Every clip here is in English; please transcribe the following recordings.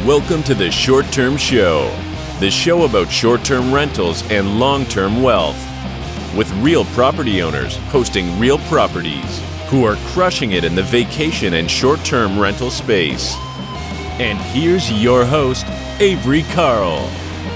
Welcome to the Short Term Show, the show about short-term rentals and long-term wealth, with real property owners hosting real properties who are crushing it in the vacation and short-term rental space. And here's your host, Avery Carl.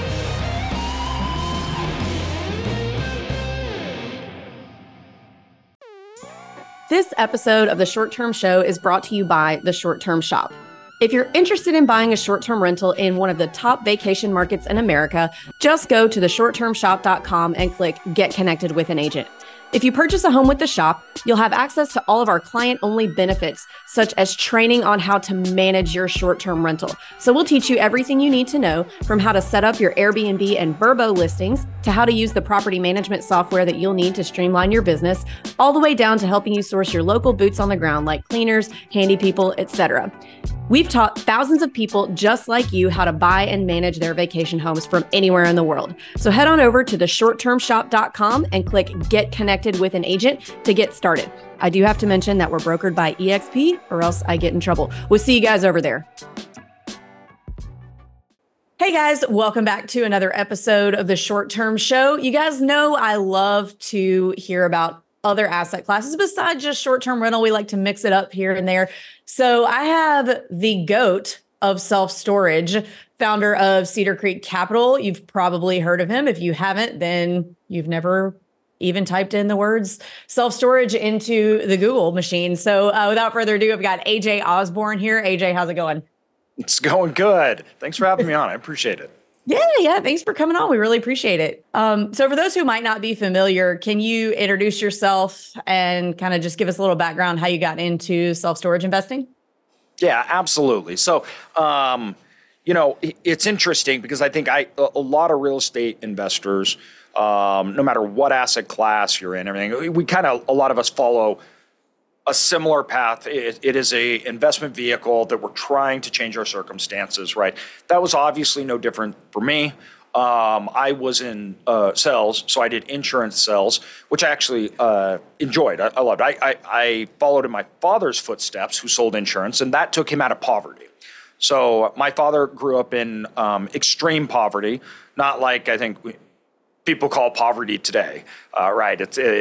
This episode of the Short Term Show is brought to you by The Short Term Shop. If you're interested in buying a short-term rental in one of the top vacation markets in America, just go to theshorttermshop.com and click Get Connected with an Agent. If you purchase a home with the shop, you'll have access to all of our client-only benefits, such as training on how to manage your short-term rental. So we'll teach you everything you need to know, from how to set up your Airbnb and Vrbo listings, to how to use the property management software that you'll need to streamline your business, all the way down to helping you source your local boots on the ground like cleaners, handy people, etc. We've taught thousands of people just like you how to buy and manage their vacation homes from anywhere in the world. So head on over to theshorttermshop.com and click Get Connected with an Agent to get started. I do have to mention that we're brokered by eXp, or else I get in trouble. We'll see you guys over there. Hey guys, welcome back to another episode of the Short Term Show. You guys know I love to hear about other asset classes besides just short-term rental. We like to mix it up here and there. So I have the GOAT of self-storage, founder of Cedar Creek Capital. You've probably heard of him. If you haven't, then you've never even typed in the words self-storage into the Google machine. So without further ado, I've got AJ Osborne here. AJ, how's it going? It's going good. Thanks for having me on. I appreciate it. Yeah. Thanks for coming on. We really appreciate it. So for those who might not be familiar, can you introduce yourself and kind of just give us a little background how you got into self-storage investing? Yeah, absolutely. So, it's interesting because I think a lot of real estate investors, no matter what asset class you're in, everything, a lot of us follow a similar path. It is a investment vehicle that we're trying to change our circumstances, right? That was obviously no different for me. I was in sales, so I did insurance sales, which I actually enjoyed. I loved. I followed in my father's footsteps, who sold insurance, and that took him out of poverty. So my father grew up in extreme poverty, not like I think people call poverty today, right?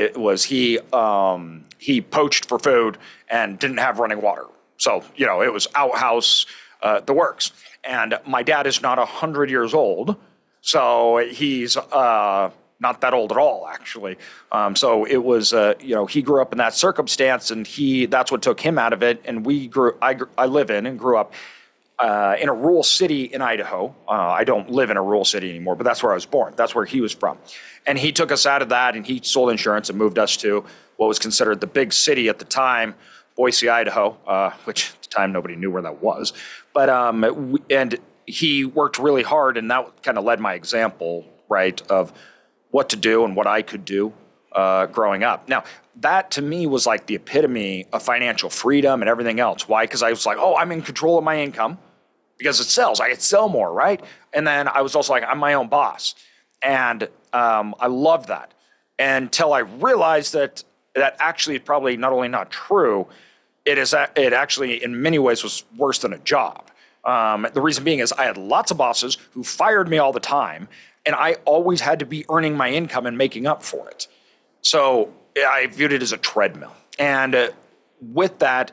He poached for food and didn't have running water. So, it was outhouse, the works. And my dad is not 100 years old. So he's not that old at all, actually. So it was, he grew up in that circumstance, and that's what took him out of it. And I live in and grew up in a rural city in Idaho. I don't live in a rural city anymore, but that's where I was born. That's where he was from. And he took us out of that, and he sold insurance and moved us to what was considered the big city at the time, Boise, Idaho, which at the time nobody knew where that was. But and he worked really hard, and that kind of led my example, right, of what to do and what I could do growing up. Now, that to me was like the epitome of financial freedom and everything else. Why? Because I was like, I'm in control of my income because it sells. I could sell more, right? And then I was also like, I'm my own boss. And I loved that until I realized that actually is probably not only not true, it actually in many ways was worse than a job. The reason being is I had lots of bosses who fired me all the time, and I always had to be earning my income and making up for it. So I viewed it as a treadmill. And with that,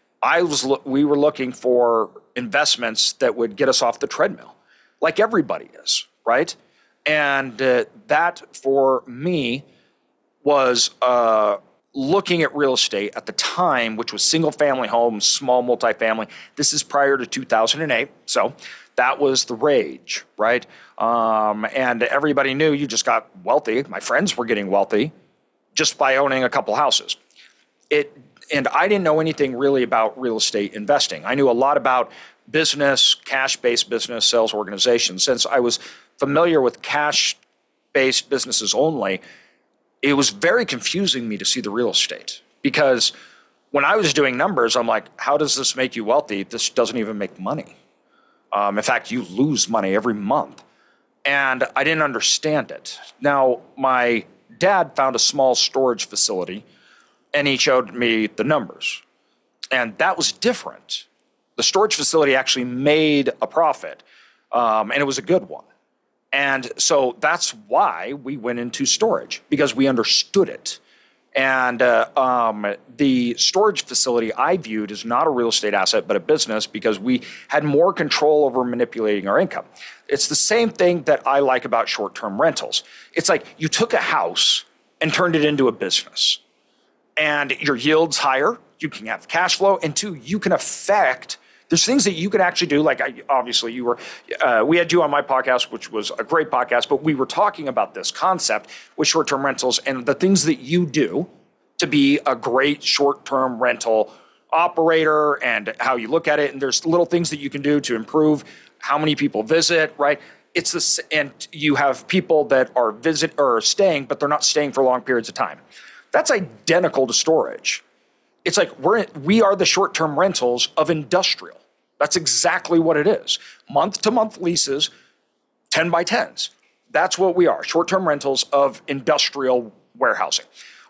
we were looking for investments that would get us off the treadmill, like everybody is, right? And that for me was looking at real estate at the time, which was single family homes, small multifamily. This is prior to 2008. So that was the rage, right? And everybody knew you just got wealthy. My friends were getting wealthy just by owning a couple houses. And I didn't know anything really about real estate investing. I knew a lot about business, cash-based business, sales organizations. Since I was familiar with cash-based businesses only, it was very confusing me to see the real estate, because when I was doing numbers, I'm like, how does this make you wealthy? This doesn't even make money. In fact, you lose money every month. And I didn't understand it. Now, my dad found a small storage facility, and he showed me the numbers. And that was different. the storage facility actually made a profit, and it was a good one. And so that's why we went into storage, because we understood it. And the storage facility I viewed as not a real estate asset, but a business, because we had more control over manipulating our income. It's the same thing that I like about short-term rentals. It's like you took a house and turned it into a business. And your yield's higher, you can have cash flow, and two, you can affect. There's things that you can actually do. Like obviously we had you on my podcast, which was a great podcast, but we were talking about this concept with short-term rentals and the things that you do to be a great short-term rental operator and how you look at it. And there's little things that you can do to improve how many people visit, right? It's this, and you have people that are staying, but they're not staying for long periods of time. That's identical to storage. It's like we are the short-term rentals of industrial. That's exactly what it is. Month-to-month leases, 10 by 10s. That's what we are, short-term rentals of industrial warehousing.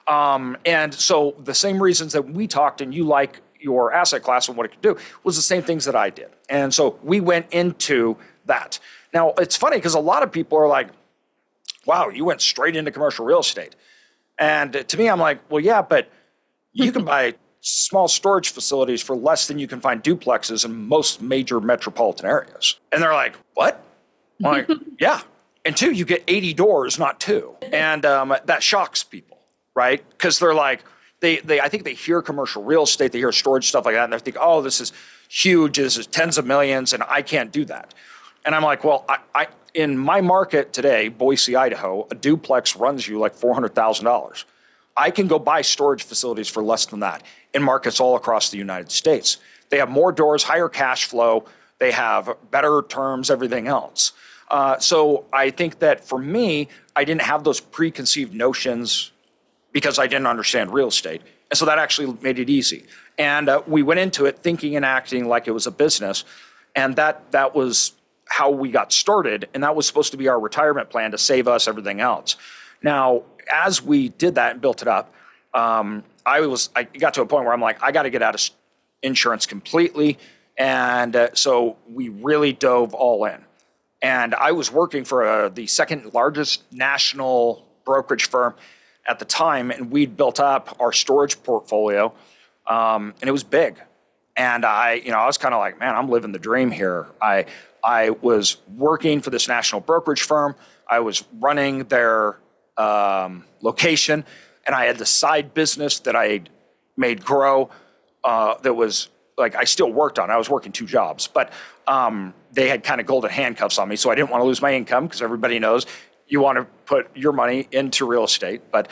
And so the same reasons that we talked and you like your asset class and what it could do was the same things that I did. And so we went into that. Now, it's funny because a lot of people are like, wow, you went straight into commercial real estate. And to me, I'm like, well, yeah, but you can buy small storage facilities for less than you can find duplexes in most major metropolitan areas. And they're like, what? I'm like, yeah. And two, you get 80 doors, not two. And that shocks people, right? Because they're like, I think they hear commercial real estate, they hear storage, stuff like that, and they think, oh, this is huge, this is tens of millions, and I can't do that. And I'm like, well, I in my market today, Boise, Idaho, a duplex runs you like $400,000. I can go buy storage facilities for less than that in markets all across the United States. They have more doors, higher cash flow, they have better terms, everything else. So I think that for me, I didn't have those preconceived notions because I didn't understand real estate. And so that actually made it easy. And we went into it thinking and acting like it was a business. And that was how we got started. And that was supposed to be our retirement plan to save us everything else. Now, as we did that and built it up, I got to a point where I'm like, I got to get out of insurance completely. And so we really dove all in. And I was working for the second largest national brokerage firm at the time, and we'd built up our storage portfolio, and it was big. And I was kind of like, man, I'm living the dream here. I was working for this national brokerage firm. I was running their location, and I had the side business that I made grow that was like I still worked on. I was working two jobs, but they had kind of golden handcuffs on me, so I didn't want to lose my income because everybody knows you want to put your money into real estate. But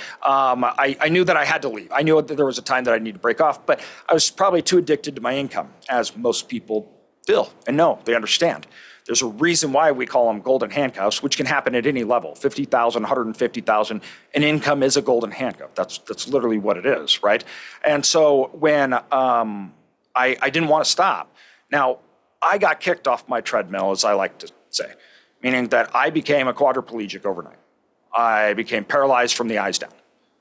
I knew that I had to leave. I knew that there was a time that I needed to break off, but I was probably too addicted to my income, as most people feel and know. They understand. There's a reason why we call them golden handcuffs, which can happen at any level, 50,000, 150,000. An income is a golden handcuff. That's literally what it is, right? And so when I didn't want to stop. Now, I got kicked off my treadmill, as I like to say, meaning that I became a quadriplegic overnight. I became paralyzed from the eyes down.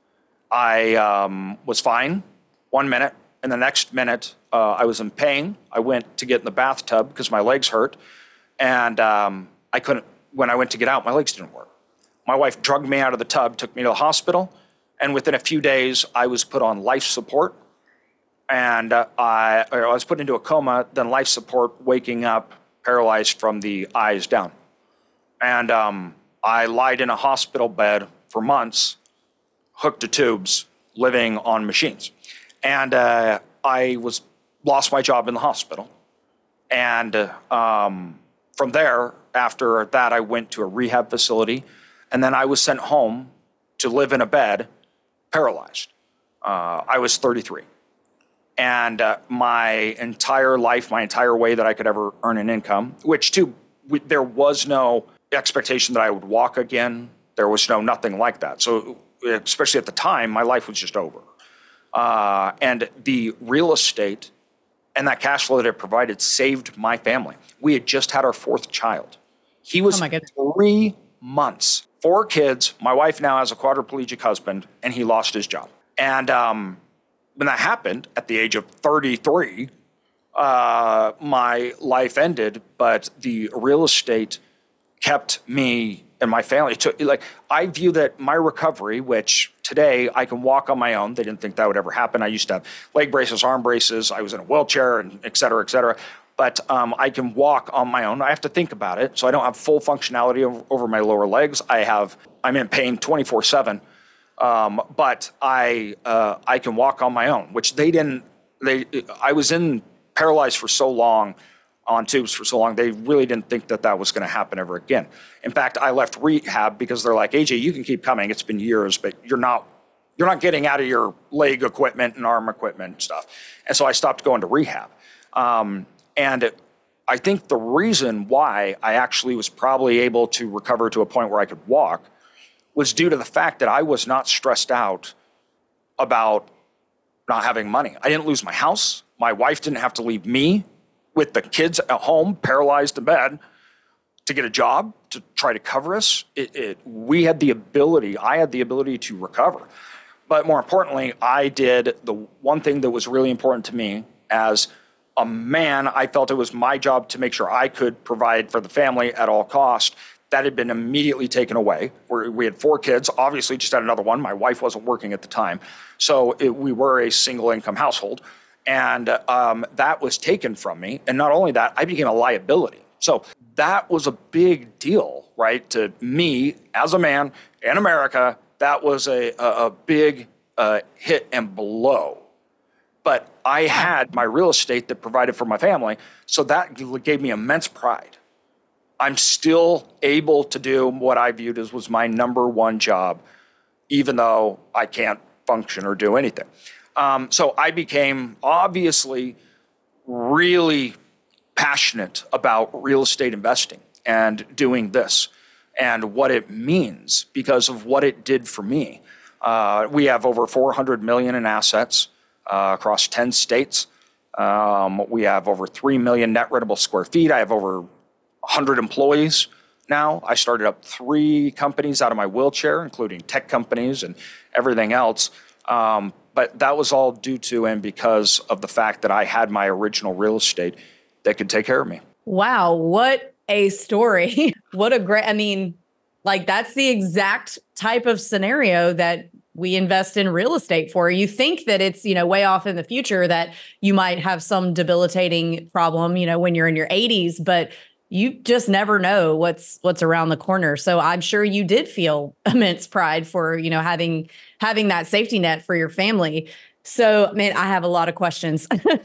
I was fine 1 minute, and the next minute I was in pain. I went to get in the bathtub because my legs hurt, and I couldn't. When I went to get out, my legs didn't work. My wife drugged me out of the tub, took me to the hospital, and within a few days, I was put on life support. And I was put into a coma, then life support, waking up, paralyzed from the eyes down. And I lied in a hospital bed for months, hooked to tubes, living on machines. And I lost my job in the hospital. And from there, after that, I went to a rehab facility. And then I was sent home to live in a bed, paralyzed. I was 33. And my entire life, my entire way that I could ever earn an income, which too, there was no expectation that I would walk again. There was nothing like that. So especially at the time, my life was just over. And the real estate and that cash flow that it provided saved my family. We had just had our fourth child. He was 3 months, 4 kids. My wife now has a quadriplegic husband, and he lost his job. And when that happened at the age of 33, my life ended, but the real estate kept me and my family. I view that my recovery, which today I can walk on my own. They didn't think that would ever happen. I used to have leg braces, arm braces. I was in a wheelchair, and et cetera, et cetera. But I can walk on my own. I have to think about it, so I don't have full functionality over my lower legs. I'm in pain 24/7, but I can walk on my own, which they didn't. I was paralyzed for so long, on tubes for so long, they really didn't think that was going to happen ever again. In fact, I left rehab because they're like, AJ, you can keep coming. It's been years, but you're not getting out of your leg equipment and arm equipment and stuff. And so I stopped going to rehab. And I think the reason why I actually was probably able to recover to a point where I could walk was due to the fact that I was not stressed out about not having money. I didn't lose my house. My wife didn't have to leave me with the kids at home, paralyzed in bed, to get a job to try to cover us. I had the ability to recover. But more importantly, I did the one thing that was really important to me as a man. I felt it was my job to make sure I could provide for the family at all costs. That had been immediately taken away. We had 4 kids, obviously just had another one. My wife wasn't working at the time. So we were a single income household. And that was taken from me. And not only that, I became a liability. So that was a big deal, right? To me, as a man in America, that was a big hit and blow. But I had my real estate that provided for my family. So that gave me immense pride. I'm still able to do what I viewed as was my number one job, even though I can't function or do anything. So I became obviously really passionate about real estate investing and doing this and what it means because of what it did for me. We have over $400 million in assets across 10 states. We have over 3 million net rentable square feet. I have over 100 employees now. I started up 3 companies out of my wheelchair, including tech companies and everything else. But that was all due to and because of the fact that I had my original real estate that could take care of me. Wow, what a story. What a great, that's the exact type of scenario that we invest in real estate for. You think that it's, way off in the future that you might have some debilitating problem, when you're in your 80s, but you just never know what's around the corner. So I'm sure you did feel immense pride for, having that safety net for your family. So, man, I have a lot of questions.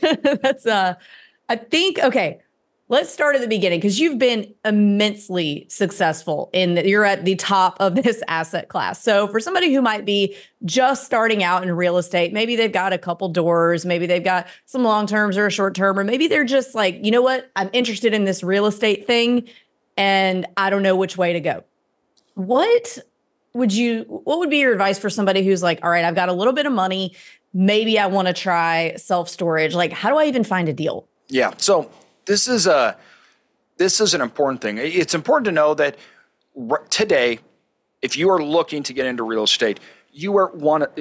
Okay, let's start at the beginning because you've been immensely successful you're at the top of this asset class. So for somebody who might be just starting out in real estate, maybe they've got a couple doors, maybe they've got some long terms or a short term, or maybe they're just like, you know what, I'm interested in this real estate thing and I don't know which way to go. What would be your advice for somebody who's like, all right, I've got a little bit of money, maybe I want to try self-storage. Like, how do I even find a deal? Yeah. So this is an important thing. It's important to know that today, if you are looking to get into real estate, you are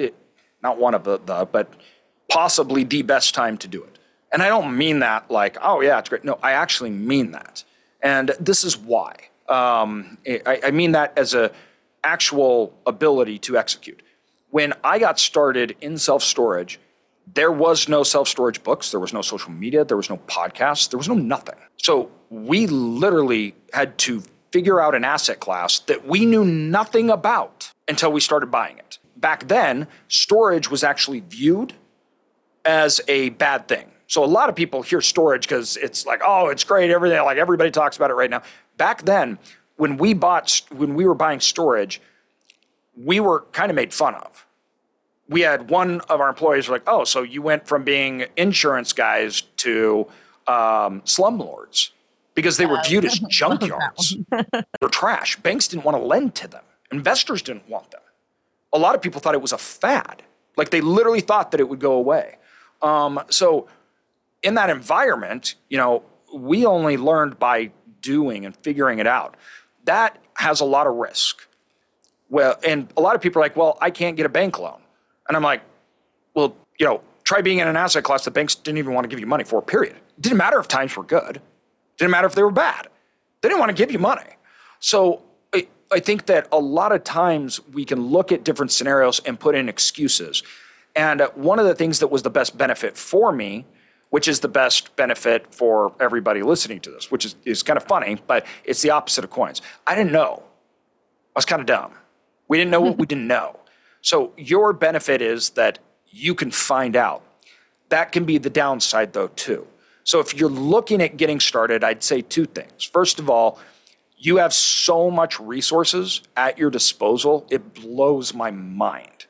but possibly the best time to do it. And I don't mean that like, oh yeah, it's great. No, I actually mean that. And this is why. I mean that as a actual ability to execute. When I got started in self-storage, there was no self-storage books. There was no social media. There was no podcasts. There was no nothing. So we literally had to figure out an asset class that we knew nothing about until we started buying it. Back then, storage was actually viewed as a bad thing. So a lot of people hear storage because it's like, oh, it's great, everything. Like everybody talks about it right now. Back then, when we were buying storage, we were kind of made fun of. We had one of our employees like, oh, so you went from being insurance guys to slumlords because they were viewed as junkyards. They were trash. Banks didn't want to lend to them. Investors didn't want them. A lot of people thought it was a fad. Like they literally thought that it would go away. So in that environment, we only learned by doing and figuring it out. That has a lot of risk. Well, and a lot of people are like, well, I can't get a bank loan. And I'm like, well, Try being in an asset class that banks didn't even want to give you money for, period. It didn't matter if times were good. It didn't matter if they were bad. They didn't want to give you money. So I think that a lot of times we can look at different scenarios and put in excuses. And one of the things that was the best benefit for me, which is the best benefit for everybody listening to this, which is kind of funny, but it's the opposite of coins. I didn't know. I was kind of dumb. We didn't know what we didn't know. So your benefit is that you can find out. That can be the downside though too. So if you're looking at getting started, I'd say two things. First of all, you have so much resources at your disposal, it blows my mind.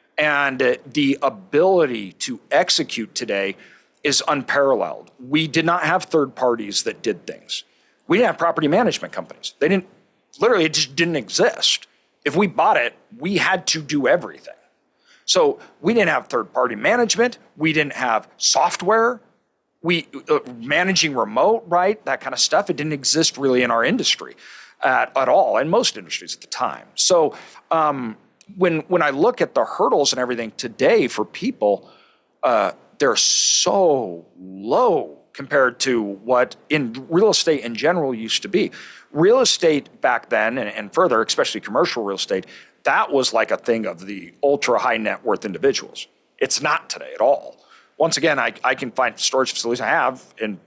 And the ability to execute today is unparalleled. We did not have third parties that did things. We didn't have property management companies. It just didn't exist. If we bought it, we had to do everything. So we didn't have third party management. We didn't have software. Managing remote, right? That kind of stuff. It didn't exist really in our industry at all, in most industries at the time. So when I look at the hurdles and everything today for people, they're so low compared to what in real estate in general used to be. Real estate back then and further, especially commercial real estate, that was like a thing of the ultra high net worth individuals. It's not today at all. Once again, I can find storage facilities I have in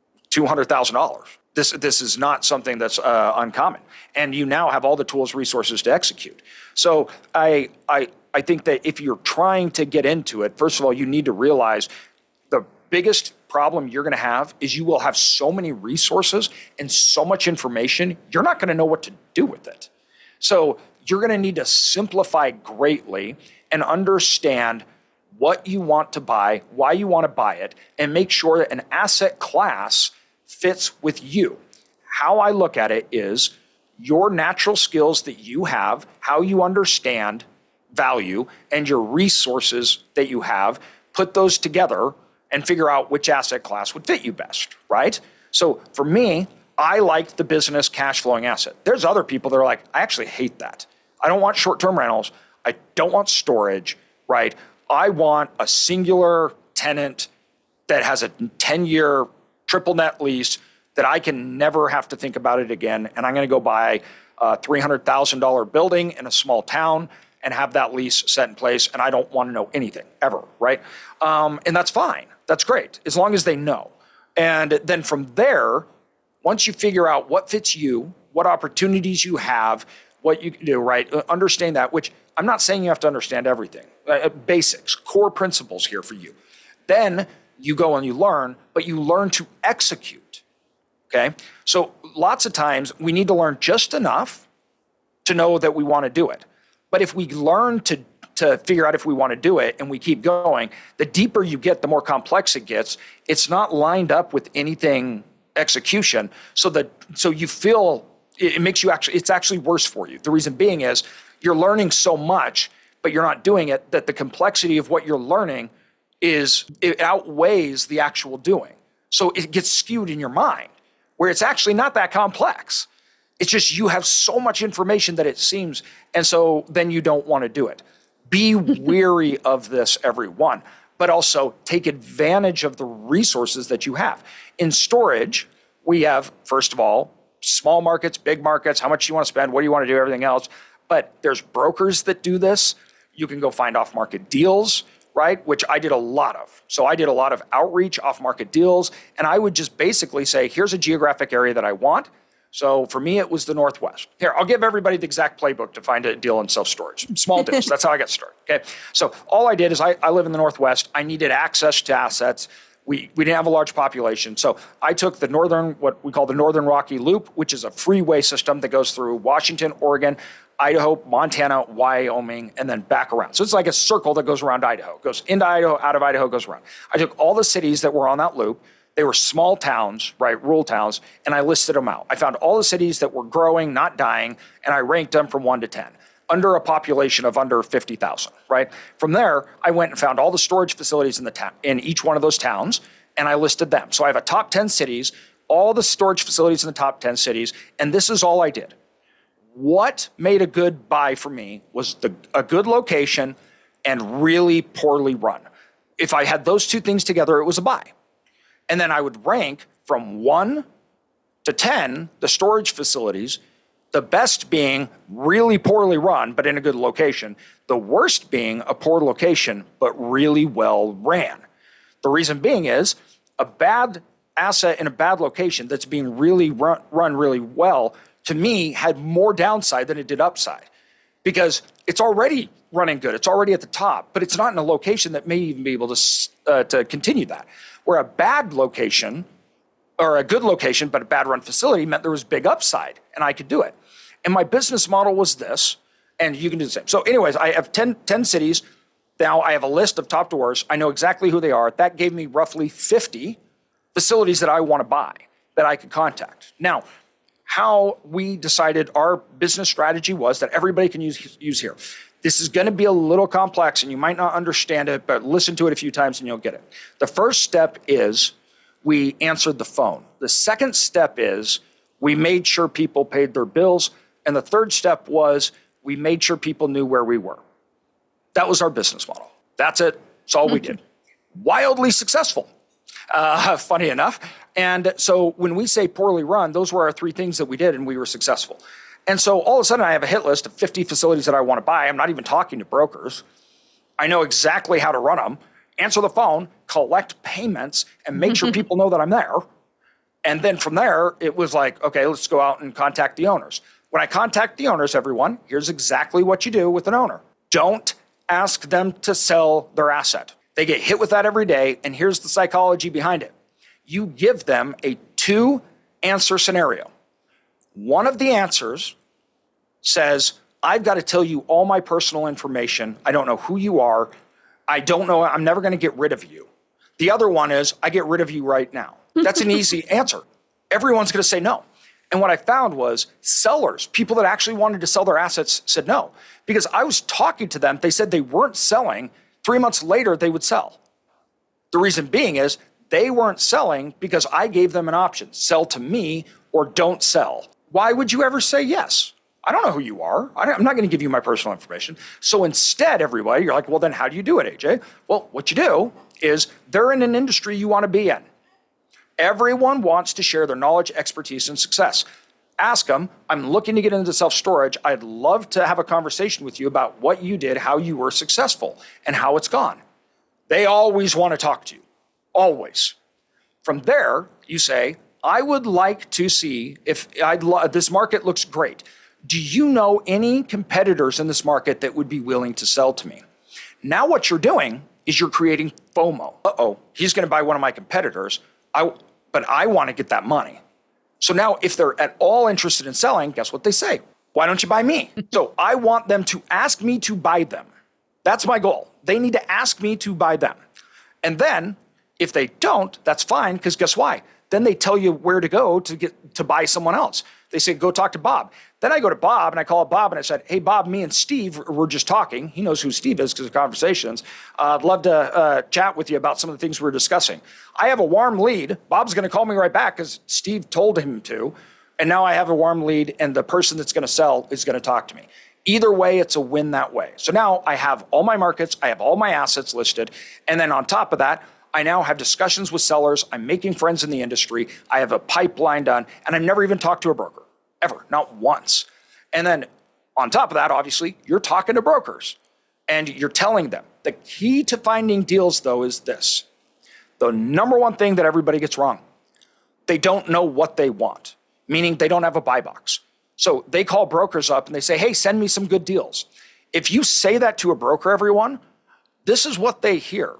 $200,000. This is not something that's uncommon. And you now have all the tools, resources to execute. So I think that if you're trying to get into it, first of all, you need to realize the biggest problem you're going to have is you will have so many resources and so much information, you're not going to know what to do with it. So you're going to need to simplify greatly and understand what you want to buy, why you want to buy it, and make sure that an asset class fits with you. How I look at it is your natural skills that you have, how you understand value, and your resources that you have, put those together and figure out which asset class would fit you best, right? So for me, I like the business cash flowing asset. There's other people that are like, I actually hate that. I don't want short-term rentals. I don't want storage, right? I want a singular tenant that has a 10-year triple net lease that I can never have to think about it again. And I'm going to go buy a $300,000 building in a small town and have that lease set in place. And I don't want to know anything ever, right? And that's fine. That's great, as long as they know. And then from there, once you figure out what fits you, what opportunities you have, what you can do, right? Understand that, which I'm not saying you have to understand everything. Basics, core principles here for you. Then you go and you learn, but you learn to execute, okay? So lots of times we need to learn just enough to know that we want to do it. But if we learn to figure out if we want to do it and we keep going, the deeper you get, the more complex it gets. It's not lined up with anything execution. So you feel it makes you it's actually worse for you. The reason being is you're learning so much, but you're not doing it, that the complexity of what you're learning it outweighs the actual doing. So it gets skewed in your mind where it's actually not that complex. It's just you have so much information that it seems, and so then you don't want to do it. Be weary of this, everyone, but also take advantage of the resources that you have. In storage, we have, first of all, small markets, big markets, how much you want to spend, what do you want to do, everything else. But there's brokers that do this. You can go find off-market deals, right? Which I did a lot of. So I did a lot of outreach, off-market deals, and I would just basically say, here's a geographic area that I want. So for me, it was the Northwest. Here, I'll give everybody the exact playbook to find a deal in self-storage. Small deals, that's how I got started, okay? So all I did is I live in the Northwest. I needed access to assets. We didn't have a large population. So I took the what we call the Northern Rocky Loop, which is a freeway system that goes through Washington, Oregon, Idaho, Montana, Wyoming, and then back around. So it's like a circle that goes around Idaho. It goes into Idaho, out of Idaho, goes around. I took all the cities that were on that loop. They were small towns, right, rural towns, and I listed them out. I found all the cities that were growing, not dying, and I ranked them from 1 to 10, under a population of under 50,000, right? From there, I went and found all the storage facilities in each one of those towns, and I listed them. So I have a top 10 cities, all the storage facilities in the top 10 cities, and this is all I did. What made a good buy for me was a good location and really poorly run. If I had those two things together, it was a buy. And then I would rank from 1 to 10 the storage facilities, the best being really poorly run, but in a good location. The worst being a poor location, but really well ran. The reason being is a bad asset in a bad location that's being really run really well, to me, had more downside than it did upside. Because it's already running good, it's already at the top, but it's not in a location that may even be able to continue that. Where a bad location, or a good location, but a bad run facility meant there was big upside, and I could do it. And my business model was this, and you can do the same. So anyways, I have 10 cities. Now I have a list of top doors. I know exactly who they are. That gave me roughly 50 facilities that I want to buy that I could contact. Now, how we decided our business strategy was that everybody can use here. This is going to be a little complex and you might not understand it, but listen to it a few times and you'll get it. The first step is we answered the phone. The second step is we made sure people paid their bills. And the third step was we made sure people knew where we were. That was our business model. That's it. That's all we did. Wildly successful, funny enough. And so when we say poorly run, those were our three things that we did and we were successful. And so all of a sudden I have a hit list of 50 facilities that I want to buy. I'm not even talking to brokers. I know exactly how to run them, answer the phone, collect payments, and make sure people know that I'm there. And then from there, it was like, okay, let's go out and contact the owners. When I contact the owners, everyone, here's exactly what you do with an owner. Don't ask them to sell their asset. They get hit with that every day, and here's the psychology behind it. You give them a 2-answer scenario. One of the answers says, I've got to tell you all my personal information. I don't know who you are. I don't know. I'm never going to get rid of you. The other one is, I get rid of you right now. That's an easy answer. Everyone's going to say no. And what I found was sellers, people that actually wanted to sell their assets, said no. Because I was talking to them, they said they weren't selling. 3 months later, they would sell. The reason being is they weren't selling because I gave them an option. Sell to me or don't sell. Why would you ever say yes? I don't know who you are. I'm not going to give you my personal information. So instead, everybody, you're like, well, then how do you do it, AJ? Well, what you do is they're in an industry you want to be in. Everyone wants to share their knowledge, expertise, and success. Ask them, I'm looking to get into self-storage. I'd love to have a conversation with you about what you did, how you were successful, and how it's gone. They always want to talk to you. Always. From there, you say, I would like to see if this market looks great. Do you know any competitors in this market that would be willing to sell to me? Now what you're doing is you're creating FOMO. Uh-oh, he's going to buy one of my competitors, but I want to get that money. So now if they're at all interested in selling, guess what they say? Why don't you buy me? So I want them to ask me to buy them. That's my goal. They need to ask me to buy them. And then if they don't, that's fine, because guess why? Then they tell you where to go to buy someone else. They say, go talk to Bob. Then I go to Bob and I call Bob and I said, hey, Bob, me and Steve were just talking. He knows who Steve is because of conversations. I'd love to chat with you about some of the things we were discussing. I have a warm lead. Bob's going to call me right back because Steve told him to. And now I have a warm lead and the person that's going to sell is going to talk to me. Either way, it's a win that way. So now I have all my markets. I have all my assets listed. And then on top of that, I now have discussions with sellers. I'm making friends in the industry. I have a pipeline done, and I've never even talked to a broker, ever, not once. And then on top of that, obviously, you're talking to brokers, and you're telling them. The key to finding deals, though, is this. The number one thing that everybody gets wrong, they don't know what they want, meaning they don't have a buy box. So they call brokers up, and they say, hey, send me some good deals. If you say that to a broker, everyone, this is what they hear.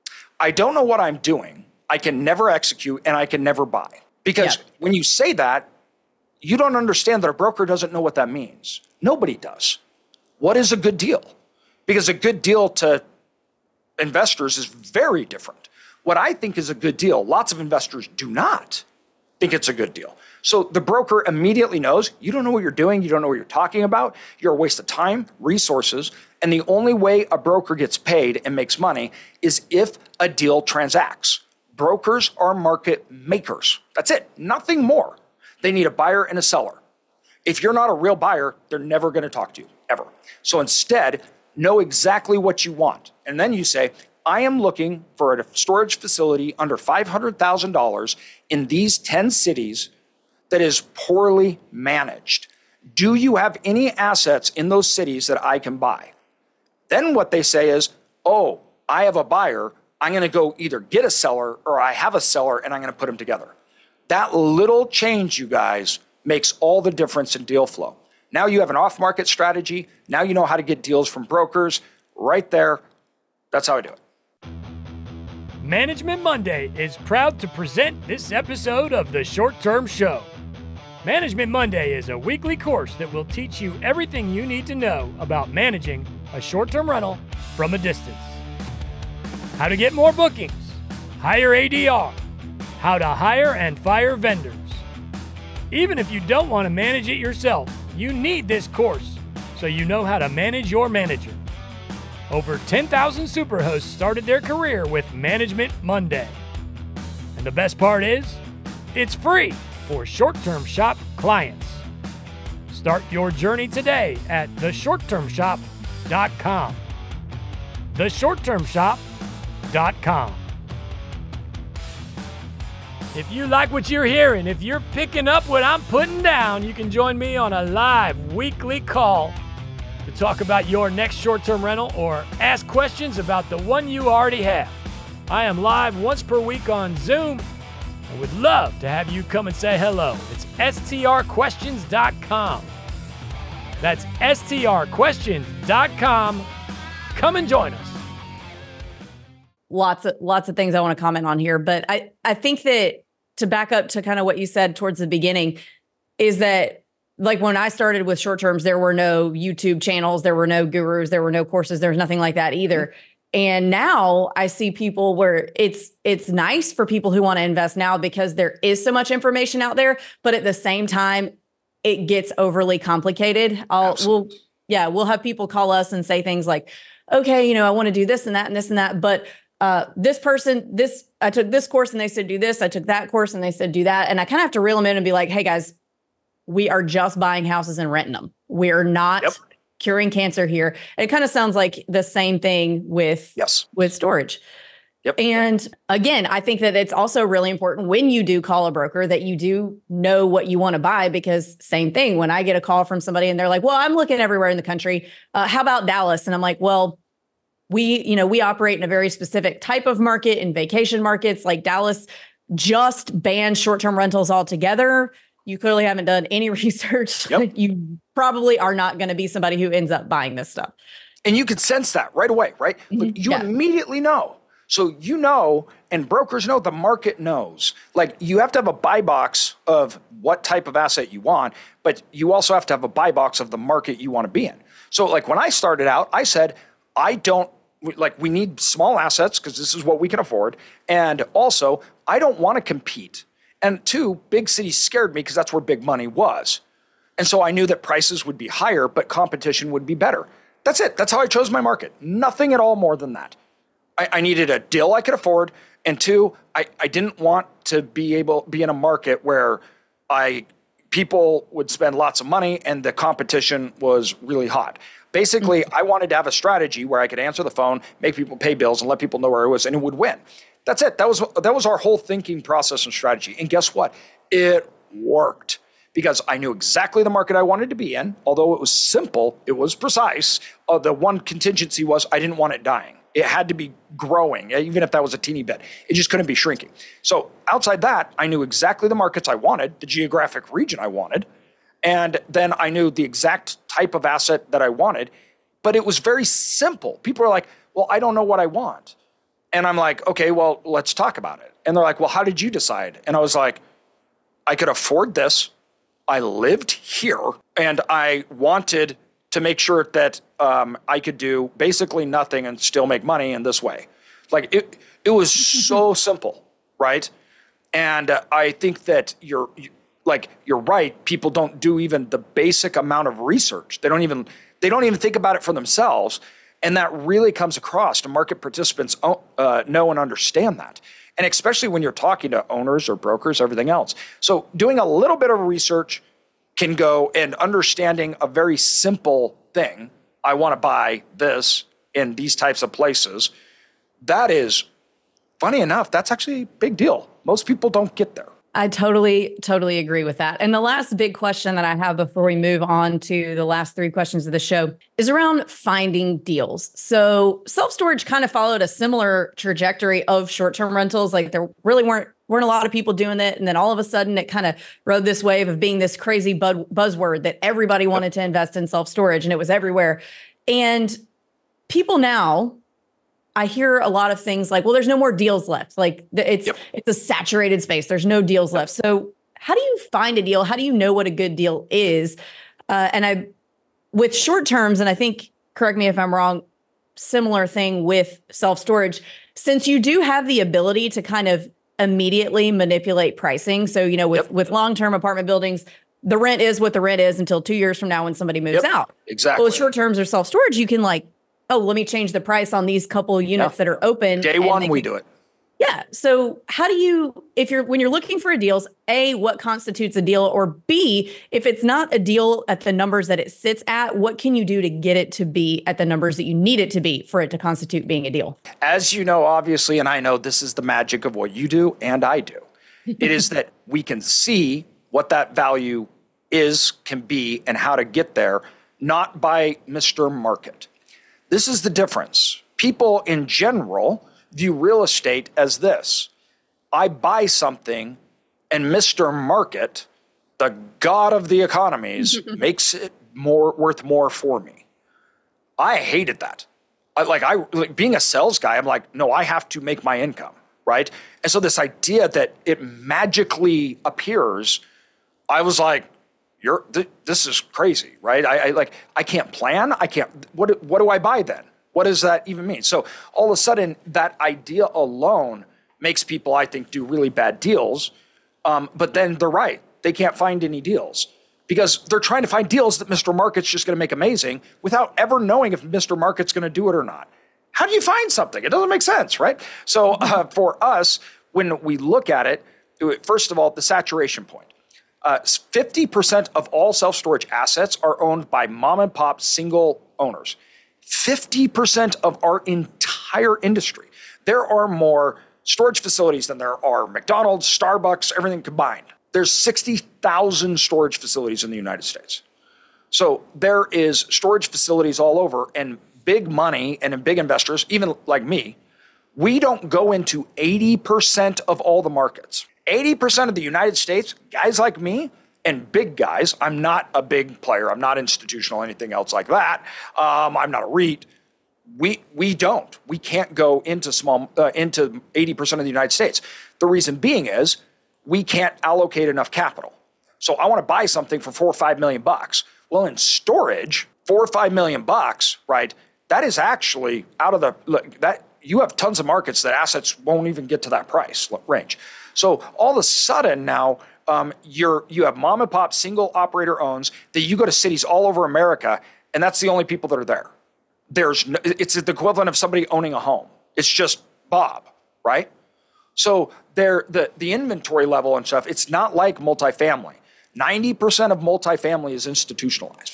I don't know what I'm doing. I can never execute and I can never buy. Because when you say that, you don't understand that a broker doesn't know what that means. Nobody does. What is a good deal? Because a good deal to investors is very different. What I think is a good deal, lots of investors do not think it's a good deal. So the broker immediately knows you don't know what you're doing. You don't know what you're talking about. You're a waste of time, resources. And the only way a broker gets paid and makes money is if a deal transacts. Brokers are market makers. That's it. Nothing more. They need a buyer and a seller. If you're not a real buyer, they're never going to talk to you, ever. So instead, know exactly what you want. And then you say, I am looking for a storage facility under $500,000 in these 10 cities that is poorly managed. Do you have any assets in those cities that I can buy? Then what they say is, oh, I have a buyer. I'm going to go either get a seller or I have a seller and I'm going to put them together. That little change, you guys, makes all the difference in deal flow. Now you have an off-market strategy. Now you know how to get deals from brokers. Right there. That's how I do it. Management Monday is proud to present this episode of The Short Term Show. Management Monday is a weekly course that will teach you everything you need to know about managing a short-term rental from a distance. How to get more bookings, higher ADR, how to hire and fire vendors. Even if you don't want to manage it yourself, you need this course so you know how to manage your manager. Over 10,000 superhosts started their career with Management Monday. And the best part is, it's free for short-term shop clients. Start your journey today at theshorttermshop.com. Theshorttermshop.com. If you like what you're hearing, if you're picking up what I'm putting down, you can join me on a live weekly call to talk about your next short-term rental or ask questions about the one you already have. I am live once per week on Zoom and would love to have you come and say hello. It's strquestions.com. That's strquestions.com. Come and join us. Lots of things I want to comment on here, but I think that to back up to kind of what you said towards the beginning is that, like, when I started with short terms, there were no YouTube channels, there were no gurus, there were no courses, there was nothing like that either. Mm-hmm. And now I see people where it's nice for people who want to invest now because there is so much information out there, but at the same time, it gets overly complicated. We'll have people call us and say things like, okay, I want to do this and that and this and that, but this person, I took this course and they said do this. I took that course and they said do that. And I kind of have to reel them in and be like, hey guys, we are just buying houses and renting them. We're not curing cancer here. It kind of sounds like the same thing with storage. Yep. And again, I think that it's also really important when you do call a broker that you do know what you want to buy, because same thing, when I get a call from somebody and they're like, well, I'm looking everywhere in the country. How about Dallas? And I'm like, well, we operate in a very specific type of market, in vacation markets. Like Dallas just banned short-term rentals altogether. You clearly haven't done any research. Yep. You probably are not going to be somebody who ends up buying this stuff. And you can sense that right away, right? But you immediately know. So and brokers know, the market knows. Like, you have to have a buy box of what type of asset you want, but you also have to have a buy box of the market you want to be in. So like when I started out, I said, we need small assets because this is what we can afford. And also, I don't want to compete. And two, big cities scared me because that's where big money was. And so I knew that prices would be higher, but competition would be better. That's it. That's how I chose my market. Nothing at all more than that. I needed a deal I could afford. And two, I didn't want to be in a market where people would spend lots of money and the competition was really hot. Basically, I wanted to have a strategy where I could answer the phone, make people pay bills, and let people know where I was, and it would win. That's it. That was our whole thinking process and strategy. And guess what? It worked because I knew exactly the market I wanted to be in. Although it was simple, it was precise. The one contingency was I didn't want it dying. It had to be growing, even if that was a teeny bit. It just couldn't be shrinking. So outside that, I knew exactly the markets I wanted, the geographic region I wanted. And then I knew the exact type of asset that I wanted, but it was very simple. People are like, well, I don't know what I want. And I'm like, okay, well, let's talk about it. And they're like, well, how did you decide? And I was like, I could afford this. I lived here and I wanted to make sure that I could do basically nothing and still make money in this way. Like it was so simple, right? And I think that you're right. People don't do even the basic amount of research. They don't even think about it for themselves. And that really comes across to market participants know and understand that. And especially when you're talking to owners or brokers, everything else. So doing a little bit of research can go, and understanding a very simple thing. I want to buy this in these types of places. that is, funny enough, that's actually a big deal. Most people don't get there. I totally agree with that. And the last big question that I have before we move on to the last 3 questions of the show is around finding deals. So self-storage kind of followed a similar trajectory of short-term rentals. Like there really weren't a lot of people doing it. And then all of a sudden it kind of rode this wave of being this crazy buzzword that everybody wanted to invest in self-storage, and it was everywhere. And people now, I hear a lot of things like, well, there's no more deals left. Like it's a saturated space. There's no deals left. So how do you find a deal? How do you know what a good deal is? With short terms, and I think, correct me if I'm wrong, similar thing with self-storage, since you do have the ability to kind of immediately manipulate pricing. So, with long-term apartment buildings, the rent is what the rent is until 2 years from now when somebody moves out. Exactly. Well, with short terms or self-storage, you can let me change the price on these couple units that are open. Day one, we do it. Yeah. So how do you, when you're looking for a deal, A, what constitutes a deal? Or B, if it's not a deal at the numbers that it sits at, what can you do to get it to be at the numbers that you need it to be for it to constitute being a deal? As you know, obviously, and I know this is the magic of what you do and I do, it is that we can see what that value can be, and how to get there, not by Mr. Market. This is the difference. People in general view real estate as this. I buy something and Mr. Market, the god of the economies, makes it worth more for me. I hated that. Being a sales guy, I'm like, no, I have to make my income, right? And so this idea that it magically appears, I was like, this is crazy, right? I can't plan. I can't. What do I buy then? What does that even mean? So all of a sudden, that idea alone makes people, I think, do really bad deals. But then they're right. They can't find any deals because they're trying to find deals that Mr. Market's just going to make amazing without ever knowing if Mr. Market's going to do it or not. How do you find something? It doesn't make sense, right? So for us, when we look at it, first of all, the saturation point. 50% of all self-storage assets are owned by mom and pop single owners. 50% of our entire industry. There are more storage facilities than there are McDonald's, Starbucks, everything combined. There's 60,000 storage facilities in the United States. So there is storage facilities all over, and big money and big investors, even like me, we don't go into 80% of all the markets. 80% of the United States, guys like me and big guys, I'm not a big player. I'm not institutional, anything else like that. I'm not a REIT. We don't. We can't go into into 80% of the United States. The reason being is we can't allocate enough capital. So I want to buy something for $4 or $5 million. Well, in storage, $4 or $5 million, right? That is actually out of that. You have tons of markets that assets won't even get to that price range. So all of a sudden now, you have mom and pop single operator owns that you go to cities all over America, and that's the only people that are there. It's the equivalent of somebody owning a home. It's just Bob, right? So the inventory level and stuff, it's not like multifamily. 90% of multifamily is institutionalized.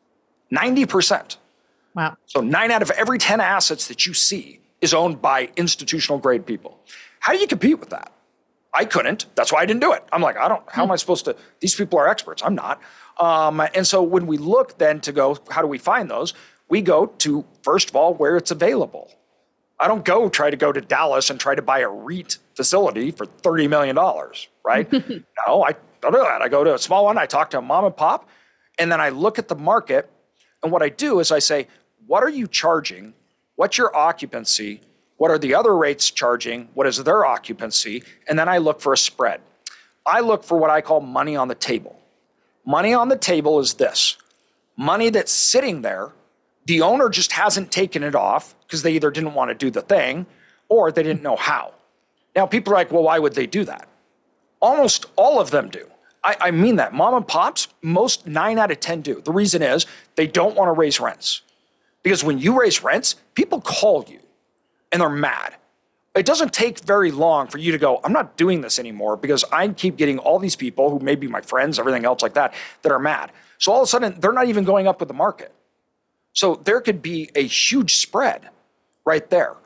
90%. Wow. So 9 out of every 10 assets that you see is owned by institutional grade people. How do you compete with that? I couldn't. That's why I didn't do it. I'm like, how am I supposed to? These people are experts. I'm not. And so when we look then to go, how do we find those? We go to, first of all, where it's available. I don't try to go to Dallas and try to buy a REIT facility for $30 million, right? No, I don't do that. I go to a small one. I talk to a mom and pop, and then I look at the market. And what I do is I say, what are you charging? What's your occupancy? What are the other rates charging? What is their occupancy? And then I look for a spread. I look for what I call money on the table. Money on the table is this. Money that's sitting there, the owner just hasn't taken it off because they either didn't want to do the thing or they didn't know how. Now, people are like, well, why would they do that? Almost all of them do. I mean that. Mom and pops, most 9 out of 10 do. The reason is they don't want to raise rents. Because when you raise rents, people call you and they're mad. It doesn't take very long for you to go, I'm not doing this anymore because I keep getting all these people who may be my friends, everything else like that are mad. So all of a sudden, they're not even going up with the market. So there could be a huge spread right there.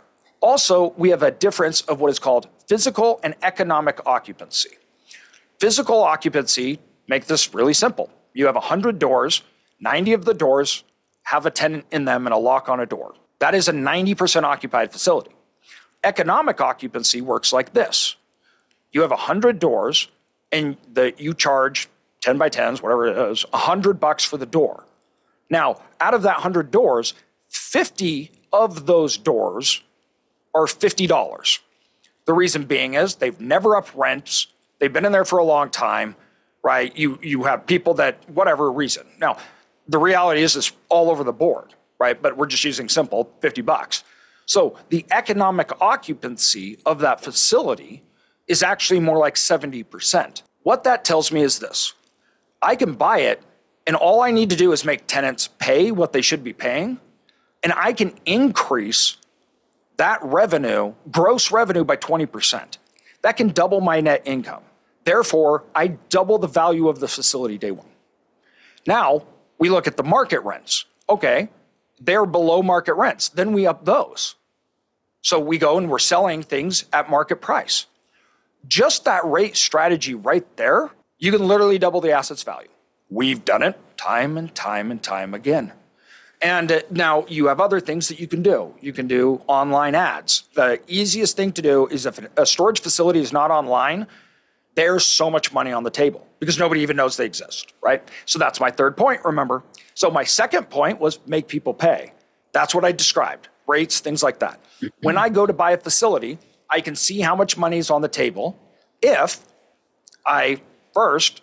Also, we have a difference of what is called physical and economic occupancy. Physical occupancy, make this really simple. You have 100 doors, 90 of the doors have a tenant in them and a lock on a door. That is a 90% occupied facility. Economic occupancy works like this. You have 100 doors and you charge 10 by 10s, whatever it is, $100 for the door. Now, out of that 100 doors, 50 of those doors are $50. The reason being is they've never upped rents. They've been in there for a long time, right? You have people that, whatever reason. Now, the reality is it's all over the board, right? But we're just using simple, $50. So the economic occupancy of that facility is actually more like 70%. What that tells me is this. I can buy it, and all I need to do is make tenants pay what they should be paying, and I can increase that revenue, gross revenue, by 20%. That can double my net income. Therefore, I double the value of the facility day one. Now, we look at the market rents. Okay, they're below market rents. Then we up those. So we go and we're selling things at market price. Just that rate strategy right there, you can literally double the asset's value. We've done it time and time and time again. And now you have other things that you can do. You can do online ads. The easiest thing to do is if a storage facility is not online, there's so much money on the table because nobody even knows they exist, right? So that's my third point, remember. So my second point was make people pay. That's what I described, rates, things like that. When I go to buy a facility, I can see how much money is on the table if I first,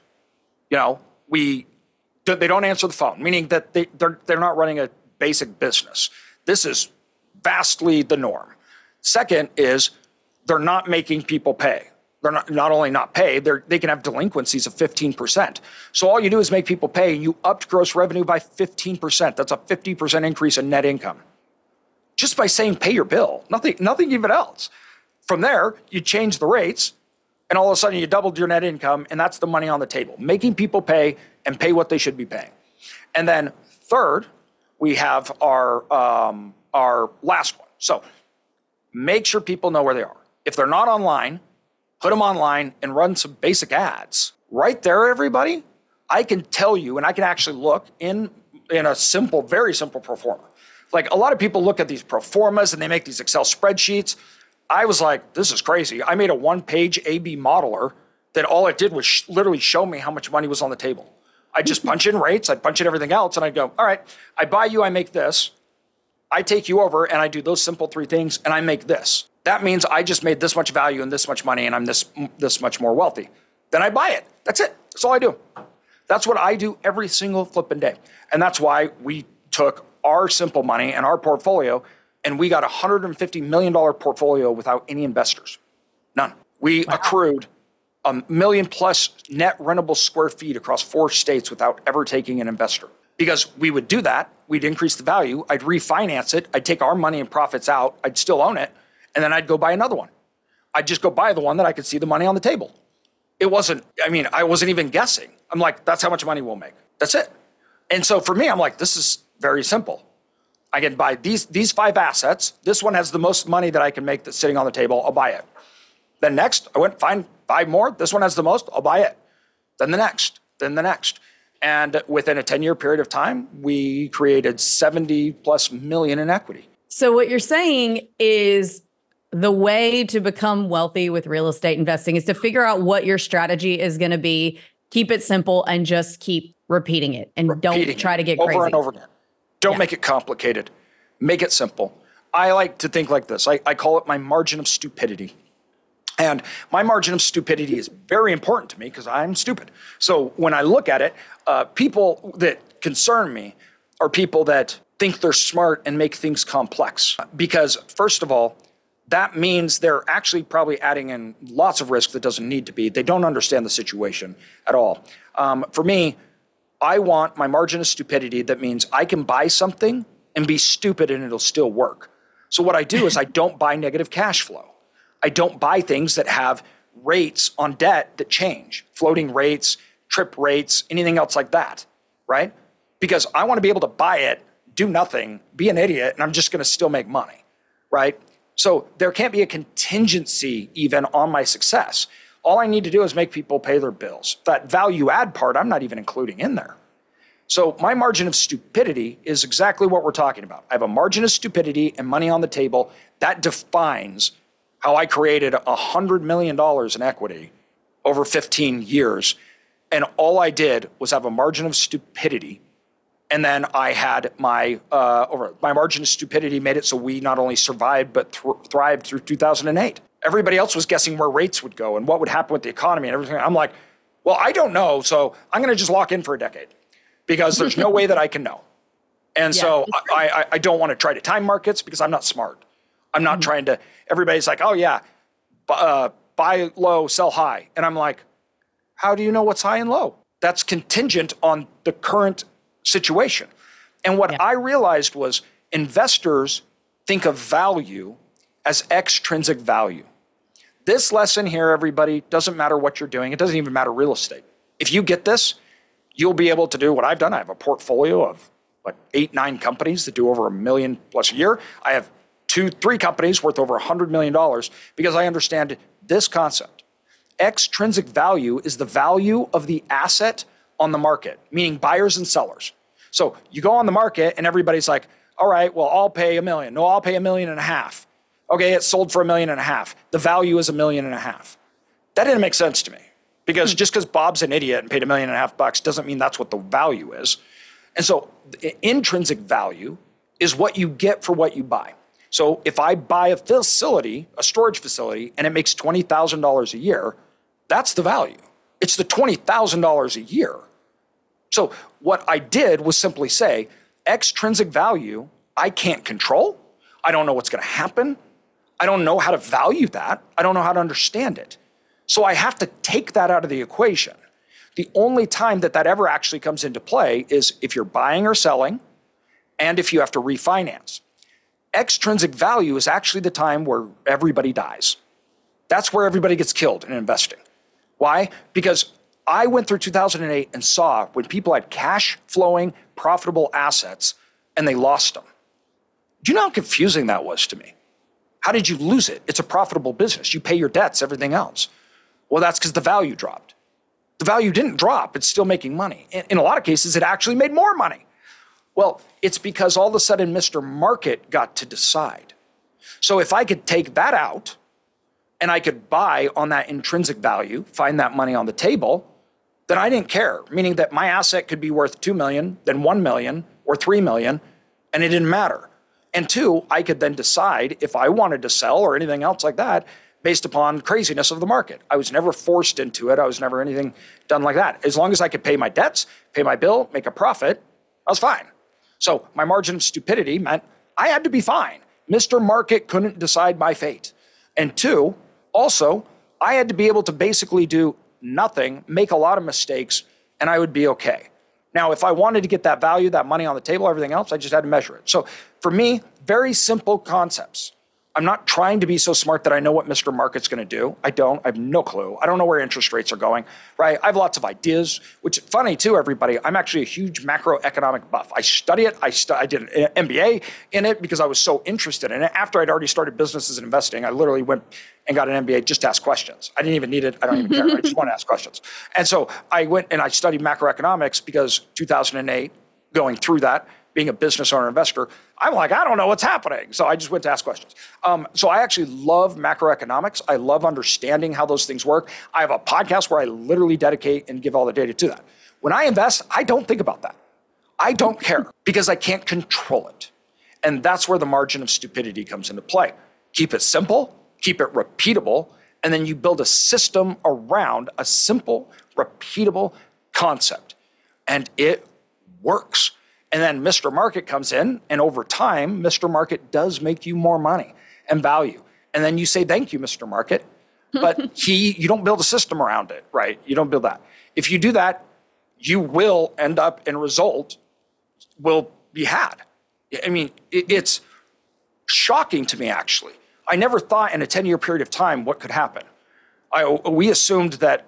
they don't answer the phone, meaning that they're not running a basic business. This is vastly the norm. Second is they're not making people pay. They're not only not pay, they can have delinquencies of 15%. So all you do is make people pay, and you upped gross revenue by 15%. That's a 50% increase in net income. Just by saying pay your bill, nothing even else. From there, you change the rates, and all of a sudden you doubled your net income, and that's the money on the table. Making people pay and pay what they should be paying. And then third, we have our last one. So make sure people know where they are. If they're not online, put them online and run some basic ads. Right there, everybody, I can tell you, and I can actually look in a simple, very simple pro forma. Like a lot of people look at these pro formas and they make these Excel spreadsheets. I was like, this is crazy. I made a one-page A/B modeler that all it did was literally show me how much money was on the table. I just punch in rates, I'd punch in everything else, and I'd go, all right, I buy you, I make this. I take you over and I do those simple three things and I make this. That means I just made this much value and this much money and I'm this much more wealthy. Then I buy it. That's it. That's all I do. That's what I do every single flipping day. And that's why we took our simple money and our portfolio and we got a $150 million portfolio without any investors. None. We accrued 1 million plus net rentable square feet across 4 states without ever taking an investor. Because we would do that, we'd increase the value, I'd refinance it, I'd take our money and profits out, I'd still own it, and then I'd go buy another one. I'd just go buy the one that I could see the money on the table. I wasn't even guessing. I'm like, that's how much money we'll make. That's it. And so for me, I'm like, this is very simple. I can buy these 5 assets. This one has the most money that I can make that's sitting on the table. I'll buy it. Then next, I went find 5 more. This one has the most. I'll buy it. Then the next. Then the next. And within a 10-year period of time, we created 70 plus million in equity. So what you're saying is the way to become wealthy with real estate investing is to figure out what your strategy is going to be, keep it simple, and just keep repeating it. And don't try to get crazy. Over and over again. Don't make it complicated. Make it simple. I like to think like this. I call it my margin of stupidity. And my margin of stupidity is very important to me because I'm stupid. So when I look at it, people that concern me are people that think they're smart and make things complex. Because first of all, that means they're actually probably adding in lots of risk that doesn't need to be. They don't understand the situation at all. For me, I want my margin of stupidity that means I can buy something and be stupid and it'll still work. So what I do is I don't buy negative cash flow. I don't buy things that have rates on debt that change, floating rates, trip rates, anything else like that, right? Because I want to be able to buy it, do nothing, be an idiot, and I'm just going to still make money, right? So there can't be a contingency even on my success. All I need to do is make people pay their bills. That value add part, I'm not even including in there. So my margin of stupidity is exactly what we're talking about. I have a margin of stupidity and money on the table. That defines how I created $100 million in equity over 15 years. And all I did was have a margin of stupidity. And then I had my margin of stupidity made it so we not only survived, but thrived through 2008. Everybody else was guessing where rates would go and what would happen with the economy and everything. I'm like, well, I don't know. So I'm going to just lock in for a decade because there's no way that I can know. And so I don't want to try to time markets because I'm not smart. I'm not trying to, everybody's like, oh yeah, buy low, sell high. And I'm like, how do you know what's high and low? That's contingent on the current situation. And what I realized was investors think of value as extrinsic value. This lesson here, everybody, doesn't matter what you're doing. It doesn't even matter real estate. If you get this, you'll be able to do what I've done. I have a portfolio of 8, 9 companies that do over $1 million plus a year. I have 2, 3 companies worth over $100 million because I understand this concept. Extrinsic value is the value of the asset on the market, meaning buyers and sellers. So you go on the market and everybody's like, all right, well, I'll pay $1 million. No, I'll pay $1.5 million. Okay, it's sold for $1.5 million. The value is $1.5 million. That didn't make sense to me because just because Bob's an idiot and paid $1.5 million doesn't mean that's what the value is. And so intrinsic value is what you get for what you buy. So if I buy a facility, a storage facility, and it makes $20,000 a year, that's the value. It's the $20,000 a year. So what I did was simply say, extrinsic value, I can't control. I don't know what's going to happen. I don't know how to value that. I don't know how to understand it. So I have to take that out of the equation. The only time that ever actually comes into play is if you're buying or selling and if you have to refinance. Extrinsic value is actually the time where everybody dies. That's where everybody gets killed in investing. Why? Because I went through 2008 and saw when people had cash flowing, profitable assets and they lost them. Do you know how confusing that was to me? How did you lose it? It's a profitable business. You pay your debts, everything else. Well, that's because the value dropped. The value didn't drop. It's still making money. In a lot of cases, it actually made more money. Well, it's because all of a sudden Mr. Market got to decide. So if I could take that out and I could buy on that intrinsic value, find that money on the table, then I didn't care, meaning that my asset could be worth $2 million, then $1 million or $3 million, and it didn't matter. And 2, I could then decide if I wanted to sell or anything else like that based upon craziness of the market. I was never forced into it. I was never anything done like that. As long as I could pay my debts, pay my bill, make a profit, I was fine. So my margin of stupidity meant I had to be fine. Mr. Market couldn't decide my fate. And 2, also, I had to be able to basically do nothing, make a lot of mistakes, and I would be okay. Now, if I wanted to get that value, that money on the table, everything else, I just had to measure it. So for me, very simple concepts. I'm not trying to be so smart that I know what Mr. Market's going to do. I don't. I have no clue. I don't know where interest rates are going, right? I have lots of ideas, which is funny too, everybody. I'm actually a huge macroeconomic buff. I study it. I did an MBA in it because I was so interested in it. After I'd already started businesses and investing, I literally went and got an MBA just to ask questions. I didn't even need it. I don't even care. I just want to ask questions. And so I went and I studied macroeconomics because 2008, going through that, being a business owner investor, I'm like, I don't know what's happening. So I just went to ask questions. So I actually love macroeconomics. I love understanding how those things work. I have a podcast where I literally dedicate and give all the data to that. When I invest, I don't think about that. I don't care because I can't control it. And that's where the margin of stupidity comes into play. Keep it simple, keep it repeatable, and then you build a system around a simple, repeatable concept. And it works. And then Mr. Market comes in, and over time, Mr. Market does make you more money and value. And then you say, thank you, Mr. Market. But you don't build a system around it, right? You don't build that. If you do that, you will end up and result will be had. I mean, it's shocking to me, actually. I never thought in a 10-year period of time what could happen. We assumed that,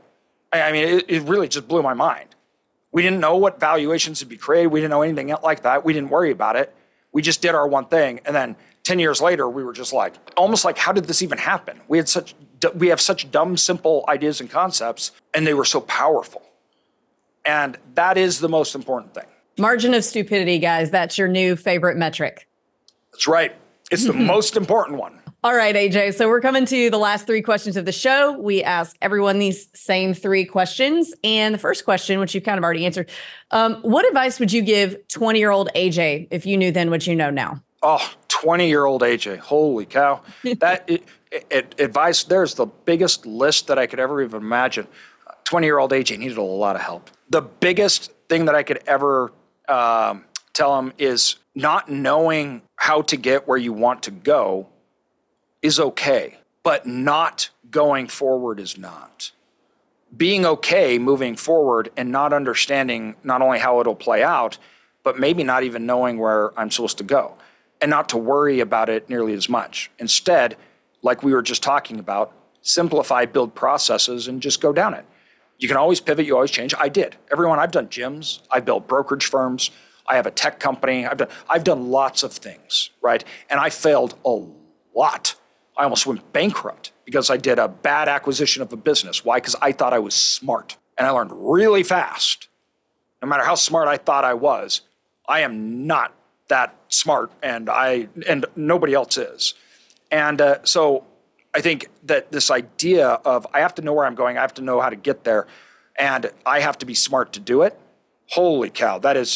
it really just blew my mind. We didn't know what valuations would be created. We didn't know anything like that. We didn't worry about it. We just did our one thing. And then 10 years later, we were just like, almost like, how did this even happen? We have such dumb, simple ideas and concepts, and they were so powerful. And that is the most important thing. Margin of stupidity, guys. That's your new favorite metric. That's right. It's the most important one. All right, AJ. So we're coming to the last 3 questions of the show. We ask everyone these same 3 questions. And the first question, which you've kind of already answered, what advice would you give 20-year-old AJ if you knew then what you know now? Oh, 20-year-old AJ. Holy cow. Advice, there's the biggest list that I could ever even imagine. 20-year-old AJ needed a lot of help. The biggest thing that I could ever tell him is not knowing how to get where you want to go is okay, but not going forward is not. Being okay moving forward and not understanding not only how it'll play out, but maybe not even knowing where I'm supposed to go, and not to worry about it nearly as much. Instead, like we were just talking about, simplify, build processes, and just go down it. You can always pivot, you always change. I did. I've done gyms, I've built brokerage firms, I have a tech company, I've done lots of things, right? And I failed a lot. I almost went bankrupt because I did a bad acquisition of a business. Why? Because I thought I was smart. And I learned really fast. No matter how smart I thought I was, I am not that smart, and nobody else is. And so I think that this idea of I have to know where I'm going, I have to know how to get there, and I have to be smart to do it. Holy cow, that is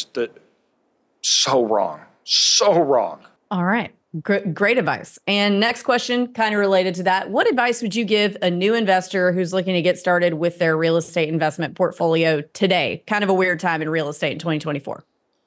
so wrong. So wrong. All right. Great advice. And next question, kind of related to that. What advice would you give a new investor who's looking to get started with their real estate investment portfolio today? Kind of a weird time in real estate in 2024.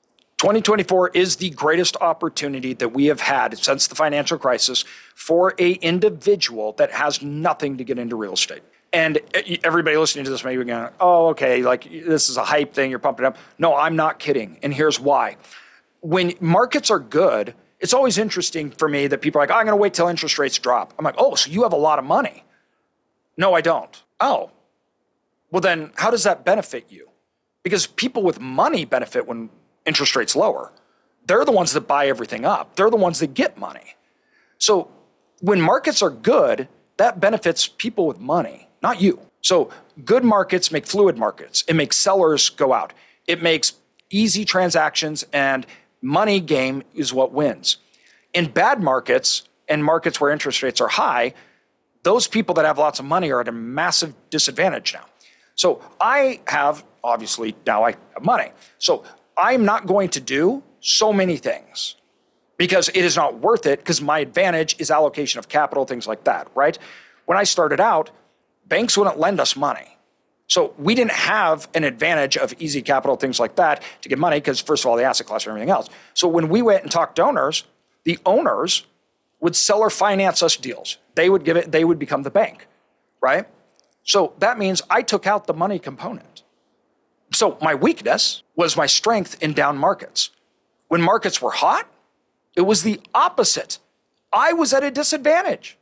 2024 is the greatest opportunity that we have had since the financial crisis for an individual that has nothing to get into real estate. And everybody listening to this may be going, oh, okay, like this is a hype thing, you're pumping it up. No, I'm not kidding. And here's why. When markets are good, it's always interesting for me that people are like, oh, I'm going to wait till interest rates drop. I'm like, oh, so you have a lot of money. No, I don't. Oh, well then how does that benefit you? Because people with money benefit when interest rates lower. They're the ones that buy everything up. They're the ones that get money. So when markets are good, that benefits people with money, not you. So good markets make fluid markets. It makes sellers go out. It makes easy transactions, and money game is what wins. In bad markets and markets where interest rates are high, those people that have lots of money are at a massive disadvantage now. So I have, obviously, now I have money. So I'm not going to do so many things because it is not worth it, because my advantage is allocation of capital, things like that, right? When I started out, banks wouldn't lend us money. So we didn't have an advantage of easy capital, things like that, to get money because, first of all, the asset class and everything else. So when we went and talked to owners, the owners would seller finance us deals. They would give it, they would become the bank, right? So that means I took out the money component. So my weakness was my strength in down markets. When markets were hot, it was the opposite. I was at a disadvantage.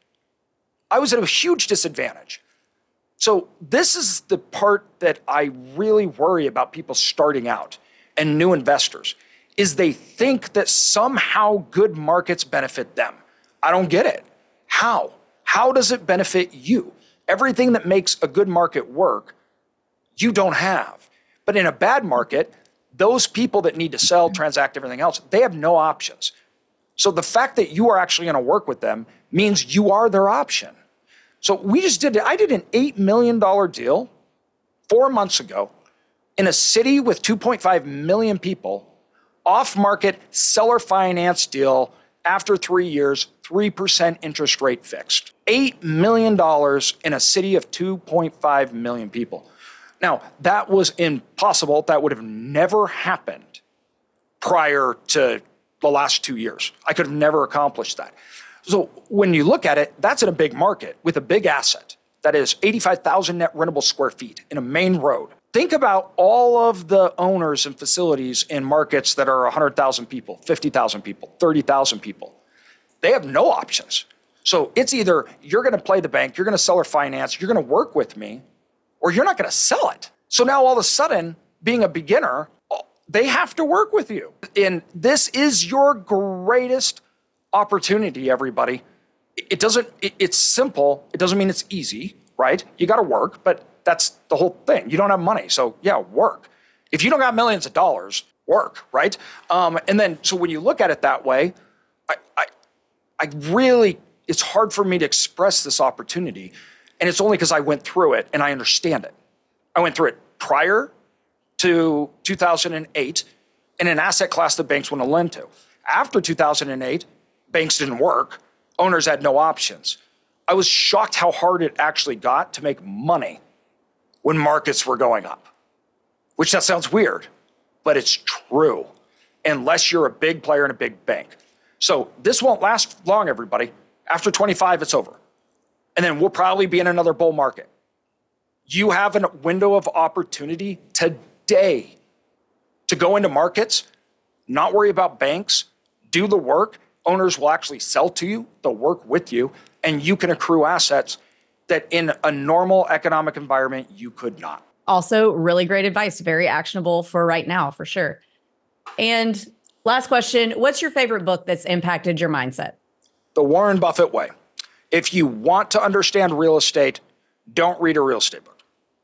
I was at a huge disadvantage. So this is the part that I really worry about people starting out and new investors, is they think that somehow good markets benefit them. I don't get it. How? How does it benefit you? Everything that makes a good market work, you don't have. But in a bad market, those people that need to sell, transact, everything else, they have no options. So the fact that you are actually going to work with them means you are their option. So I did an $8 million deal 4 months ago in a city with 2.5 million people, off-market seller finance deal after 3 years, 3% interest rate fixed. $8 million in a city of 2.5 million people. Now, that was impossible. That would have never happened prior to the last 2 years. I could have never accomplished that. So when you look at it, that's in a big market with a big asset. That is 85,000 net rentable square feet in a main road. Think about all of the owners and facilities in markets that are 100,000 people, 50,000 people, 30,000 people. They have no options. So it's either you're going to play the bank, you're going to sell or finance, you're going to work with me, or you're not going to sell it. So now all of a sudden, being a beginner, they have to work with you. And this is your greatest opportunity, everybody. It's simple. It doesn't mean it's easy, right? You got to work, but that's the whole thing. You don't have money. So yeah, work. If you don't got millions of dollars, work, right? And then, so when you look at it that way, I really, it's hard for me to express this opportunity. And it's only because I went through it and I understand it. I went through it prior to 2008 in an asset class that banks want to lend to. After 2008, banks didn't work. Owners had no options. I was shocked how hard it actually got to make money when markets were going up, which that sounds weird, but it's true, unless you're a big player in a big bank. So this won't last long, everybody. After 25, it's over. And then we'll probably be in another bull market. You have a window of opportunity today to go into markets, not worry about banks, do the work. Owners will actually sell to you, they'll work with you, and you can accrue assets that in a normal economic environment, you could not. Also, really great advice, very actionable for right now, for sure. And last question, what's your favorite book that's impacted your mindset? The Warren Buffett Way. If you want to understand real estate, don't read a real estate book.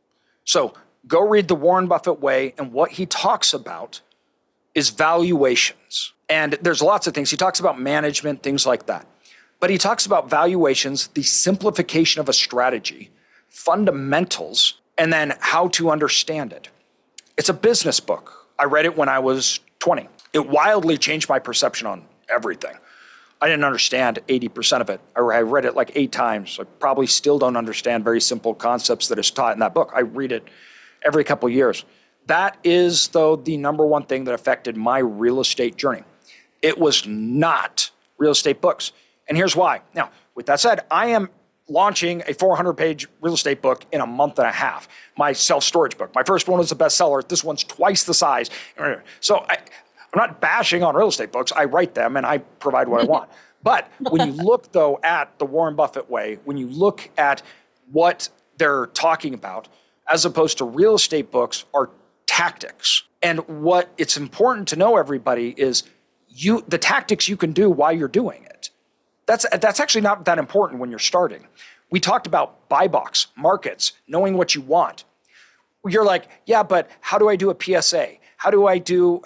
So go read The Warren Buffett Way, and what he talks about is valuations. And there's lots of things. He talks about management, things like that. But he talks about valuations, the simplification of a strategy, fundamentals, and then how to understand it. It's a business book. I read it when I was 20. It wildly changed my perception on everything. I didn't understand 80% of it. I read it like 8 times. I probably still don't understand very simple concepts that is taught in that book. I read it every couple of years. That is, though, the number one thing that affected my real estate journey. It was not real estate books. And here's why. Now, with that said, I am launching a 400-page real estate book in a month and a half. My self-storage book. My first one was a bestseller. This one's twice the size. So I'm not bashing on real estate books. I write them and I provide what I want. But when you look, though, at the Warren Buffett Way, when you look at what they're talking about, as opposed to real estate books, are tactics. And what it's important to know, everybody, is the tactics you can do while you're doing it. That's actually not that important when you're starting. We talked about buy box, markets, knowing what you want. You're like, yeah, but how do I do a PSA? How do I do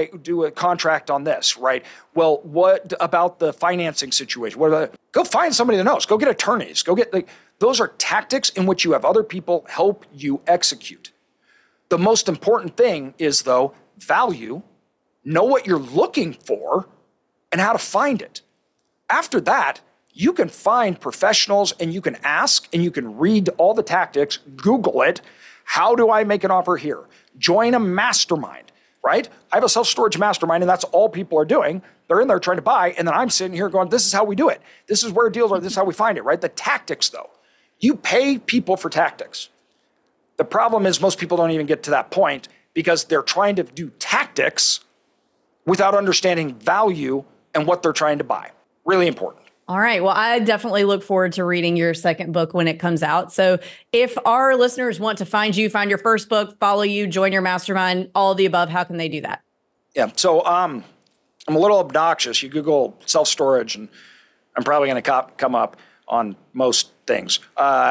a contract on this, right? Well, what about the financing situation? Go find somebody that knows. Go get attorneys. Those are tactics in which you have other people help you execute. The most important thing is, though, value, know what you're looking for, and how to find it. After that, you can find professionals and you can ask and you can read all the tactics, Google it. How do I make an offer here? Join a mastermind, right? I have a self-storage mastermind and that's all people are doing. They're in there trying to buy. And then I'm sitting here going, this is how we do it. This is where deals are. This is how we find it, right? The tactics, though. You pay people for tactics. The problem is most people don't even get to that point because they're trying to do tactics without understanding value and what they're trying to buy. Really important. All right. Well, I definitely look forward to reading your second book when it comes out. So if our listeners want to find you, find your first book, follow you, join your mastermind, all of the above, how can they do that? Yeah. So I'm a little obnoxious. You Google self-storage and I'm probably going to come up on most things.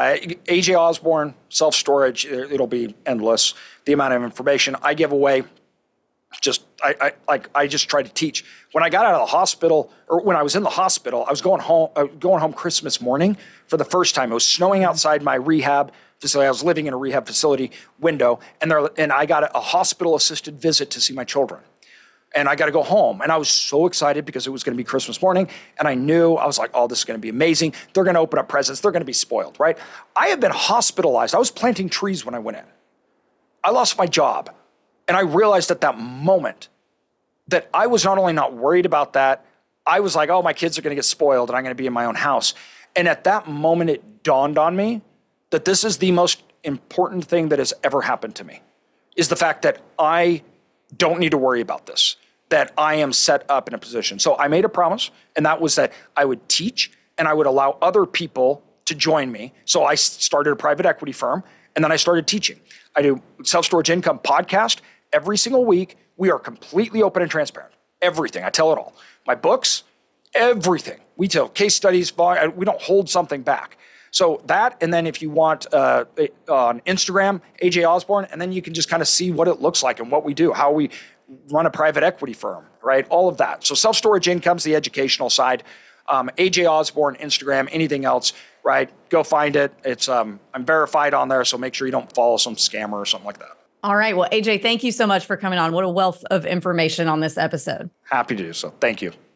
AJ Osborne, self-storage, it'll be endless. The amount of information I give away. I just try to teach. When I got out of the hospital, or when I was in the hospital, I was going home Christmas morning for the first time. It was snowing outside my rehab facility. I was living in a rehab facility window, and I got a hospital-assisted visit to see my children. And I got to go home. And I was so excited because it was going to be Christmas morning. And I was like, oh, this is going to be amazing. They're going to open up presents. They're going to be spoiled, right? I have been hospitalized. I was planting trees when I went in. I lost my job. And I realized at that moment that I was not only not worried about that, I was like, oh, my kids are going to get spoiled and I'm going to be in my own house. And at that moment, it dawned on me that this is the most important thing that has ever happened to me, is the fact that I don't need to worry about this, that I am set up in a position. So I made a promise, and that was that I would teach and I would allow other people to join me. So I started a private equity firm, and then I started teaching. I do Self-Storage Income podcast. Every single week, we are completely open and transparent. Everything. I tell it all. My books, everything. We tell case studies, we don't hold something back. So that, and then if you want on Instagram, AJ Osborne, and then you can just kind of see what it looks like and what we do, how we run a private equity firm, right? All of that. So self-storage income's the educational side. AJ Osborne, Instagram, anything else, right? Go find it. It's I'm verified on there, so make sure you don't follow some scammer or something like that. All right. Well, AJ, thank you so much for coming on. What a wealth of information on this episode. Happy to do so. Thank you.